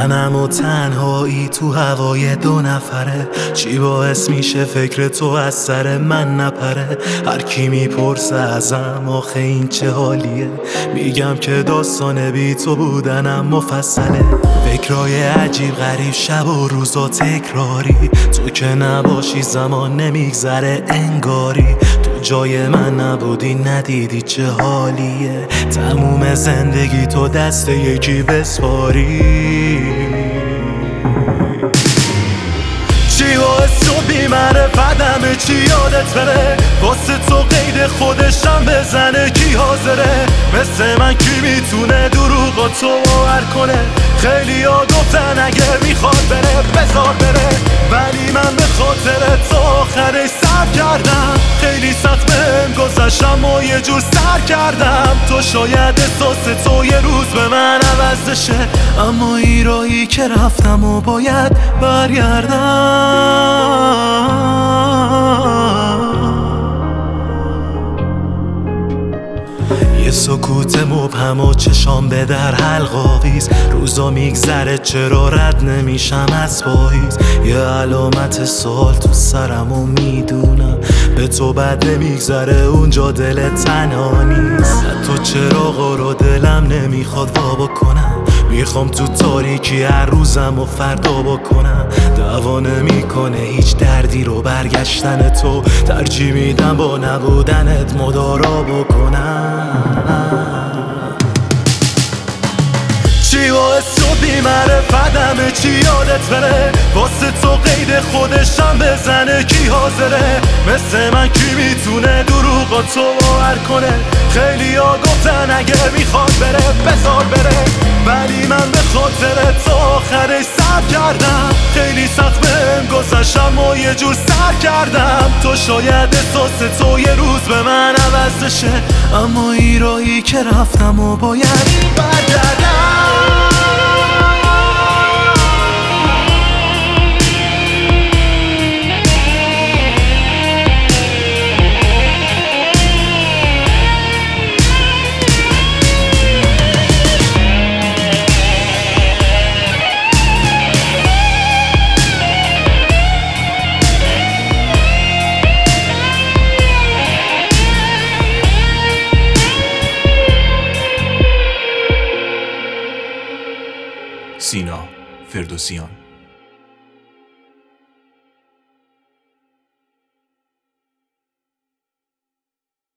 تنم و تنهایی تو هوای دو نفره، چی باعث میشه فکر تو از سر من نپره؟ هر کی میپرسه ازم آخه این چه حالیه، میگم که داستان بی تو بودنم مفصله. فکرای عجیب غریب شب و روزا تکراری، تو که نباشی زمان نمیگذره انگاری. تو جای من نبودی ندیدی چه حالیه، تموم زندگی تو دست یکی بسپاری. چی باعث شد بی‌معرفت همه چی یادت بره، واسه تو قید خودشم بزنه کی حاضره؟ مثل من کی میتونه دروغا تو باور کنه؟ خیلی ها گفتن اگه میخواد بره بذار بره، ولی من به خاطر تو آخرش صبر کردم. خیلی سخت بهم گذشت اما یه جور سر کردم. تو شاید احساس تو یه روز به من عوض بشه، اما این راهی که رفتم و باید برگردم. یه سکوت مبهم و چشام به در حلقاویز، روزا میگذره چرا رد نمیشم از پاییز. یه علامت سوال تو سرم و میدونم به تو بد نمیگذره اونجا دل تنها نیست. حتی چراغا رو دلم نمیخواد وا بکنم، میخوام تو تاریکی هر روزم و فردا بکنم. دعوا نمیکنه هیچ دردی رو برگشتن تو، ترجیح میدم با نبودنت مدارا بکنم. چی باعث شد بی‌معرفت همه چی یادت بره، واسه تو قید خودشم بزنه کی حاضره؟ مثل من کی میتونه دروغا تو باور کنه؟ خیلی ها گفتن اگه میخواد بره بذار بره، ولی من به خاطر تو آخرش صبر کردم. خیلی سخت بهم گذشت اما یه جور سر کردم. تو شاید احساس تو یه روز به من عوض بشه، اما این راهی که رفتم و باید برگردم. سینا فردوسیان.